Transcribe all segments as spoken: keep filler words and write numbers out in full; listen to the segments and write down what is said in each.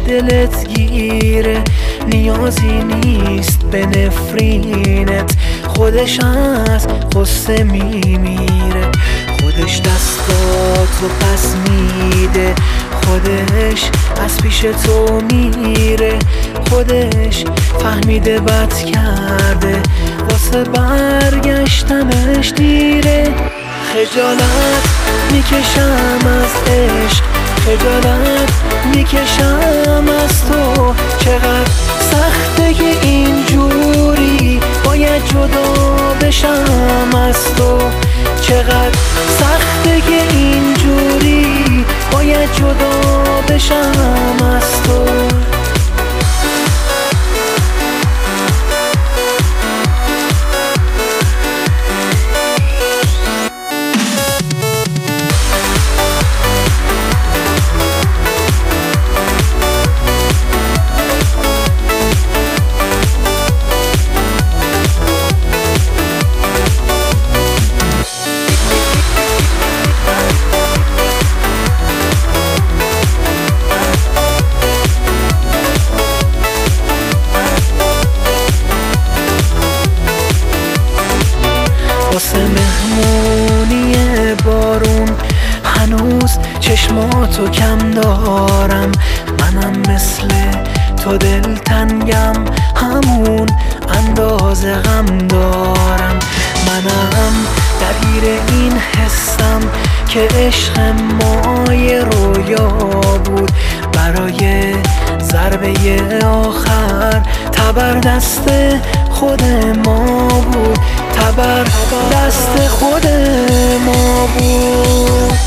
دلت گیره، نیازی نیست به نفرینت، خودش از غصه میمیره، خودش دستاتو پس میده، خودش از پیش تو میره، خودش فهمیده بد کرده، واسه برگشتنش دیره. خجالت میکشم از عشق، خجالت میکشم از تو، چقدر سخته که اینجوری باید جدا بشم از تو، چقدر سخته که اینجوری باید جدا بشم از تو. واسه مهمونی بارون هنوز چشماتو کم دارم، منم مثل تو دلتنگم، همون اندازه غم دارم، منم درگیر این حسم که عشق ما یه رویا بود، برای ضربه آخر تبر دست خود ما بود، تبر دست خود ما بود.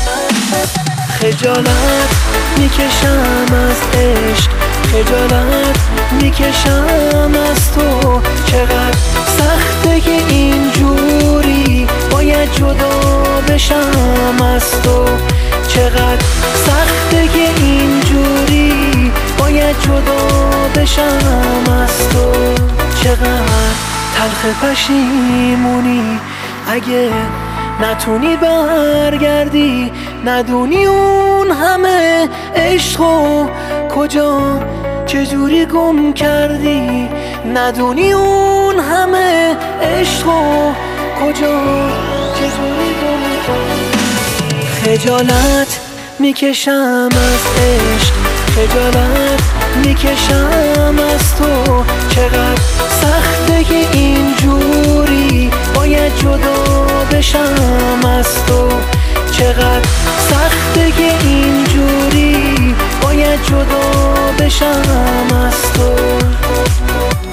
خجالت میکشم از عشق، خجالت میکشم از تو، چقدر سخته که اینجوری باید جدا بشم از تو، چقدر سخته که اینجوری باید جدا بشم از تو، چقدر تلخ پشیمونی اگه نتونی برگردی، ندونی اون همه عشقو کجا چجوری گم کردی، ندونی اون همه عشقو کجا چجوری گم کردی. خجالت میکشم از عشق، خجالت میکشم از تو، چقدر سخته که اینجوری باید جدا بشم از تو، چقدر سخته که اینجوری باید جدا بشم از تو.